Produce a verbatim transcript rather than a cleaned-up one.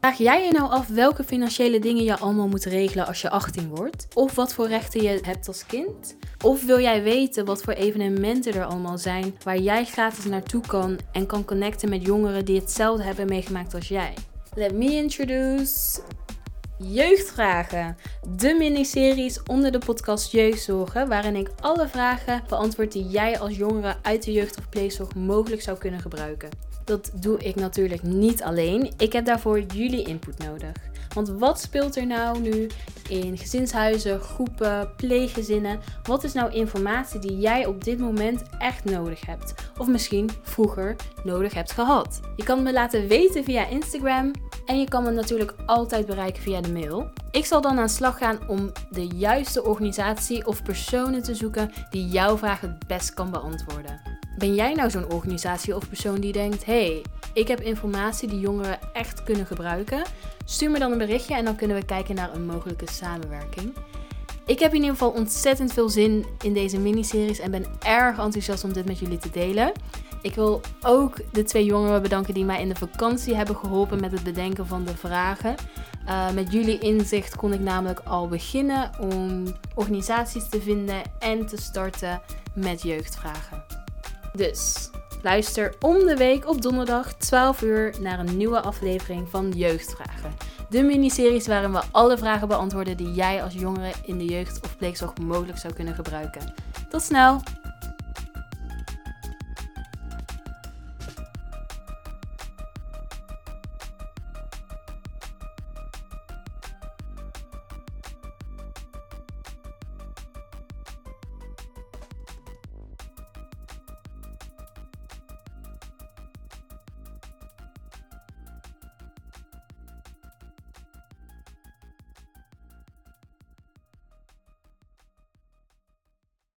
Vraag jij je nou af welke financiële dingen je allemaal moet regelen als je achttien wordt? Of wat voor rechten je hebt als kind? Of wil jij weten wat voor evenementen er allemaal zijn waar jij gratis naartoe kan en kan connecten met jongeren die hetzelfde hebben meegemaakt als jij? Let me introduce Jeugdvragen, de miniseries onder de podcast Jeugdzorgen, waarin ik alle vragen beantwoord die jij als jongere uit de jeugd- of pleegzorg mogelijk zou kunnen gebruiken. Dat doe ik natuurlijk niet alleen. Ik heb daarvoor jullie input nodig. Want wat speelt er nou nu in gezinshuizen, groepen, pleeggezinnen? Wat is nou informatie die jij op dit moment echt nodig hebt? Of misschien vroeger nodig hebt gehad? Je kan het me laten weten via Instagram. En je kan me natuurlijk altijd bereiken via de mail. Ik zal dan aan de slag gaan om de juiste organisatie of personen te zoeken die jouw vraag het best kan beantwoorden. Ben jij nou zo'n organisatie of persoon die denkt, hé, hey, ik heb informatie die jongeren echt kunnen gebruiken? Stuur me dan een berichtje en dan kunnen we kijken naar een mogelijke samenwerking. Ik heb in ieder geval ontzettend veel zin in deze miniseries en ben erg enthousiast om dit met jullie te delen. Ik wil ook de twee jongeren bedanken die mij in de vakantie hebben geholpen met het bedenken van de vragen. Uh, met jullie inzicht kon ik namelijk al beginnen om organisaties te vinden en te starten met jeugdvragen. Dus luister om de week op donderdag twaalf uur naar een nieuwe aflevering van Jeugdvragen. De miniseries waarin we alle vragen beantwoorden die jij als jongere in de jeugd of pleegzorg mogelijk zou kunnen gebruiken. Tot snel!